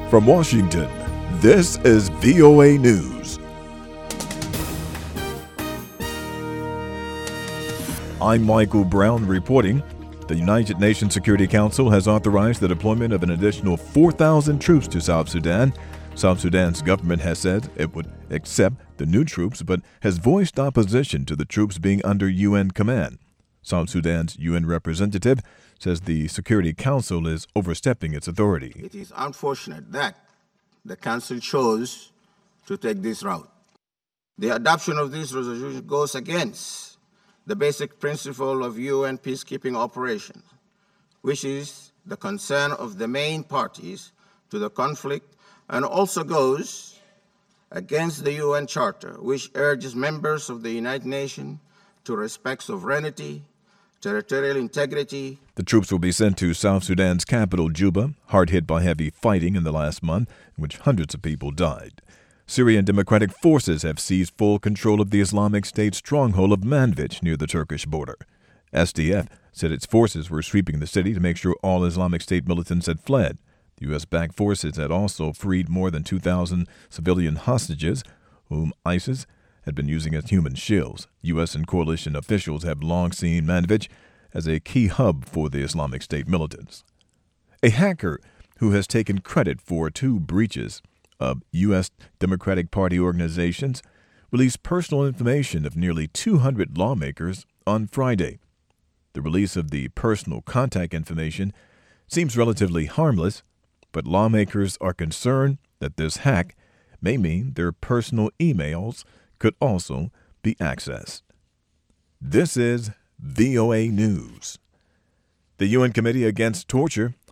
From Washington, this is VOA News. I'm Michael Brown reporting. The United Nations Security Council has authorized the deployment of an additional 4,000 troops to South Sudan. South Sudan's government has said it would accept the new troops, but has voiced opposition to the troops being under UN command. South Sudan's UN representative says the Security Council is overstepping its authority. It is unfortunate that the Council chose to take this route. The adoption of this resolution goes against the basic principle of UN peacekeeping operations, which is the concern of the main parties to the conflict, and also goes against the UN Charter, which urges members of the United Nations to respect sovereignty, territorial integrity. The troops will be sent to South Sudan's capital, Juba, hard hit by heavy fighting in the last month, in which hundreds of people died. Syrian Democratic Forces have seized full control of the Islamic State stronghold of Manbij near the Turkish border. SDF said its forces were sweeping the city to make sure all Islamic State militants had fled. The U.S.-backed forces had also freed more than 2,000 civilian hostages, whom ISIS had been using as human shields. U.S. and coalition officials have long seen Manbij as a key hub for the Islamic State militants. A hacker who has taken credit for 2 breaches of U.S. Democratic Party organizations released personal information of nearly 200 lawmakers on Friday. The release of the personal contact information seems relatively harmless, but lawmakers are concerned that this hack may mean their personal emails could also be accessed. This is VOA News. The UN Committee Against Torture